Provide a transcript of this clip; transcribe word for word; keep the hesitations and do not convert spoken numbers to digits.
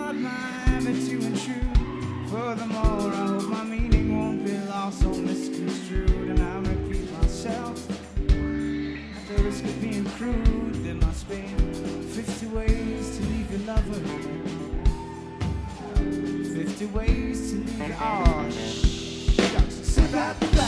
what my habit to intrude. Furthermore, I hope my meaning won't be lost or misconstrued. And I'll repeat myself at the risk of being crude. There must be fifty ways to leave your lover, fifty ways to leave your... Oh, shucks. Sit back.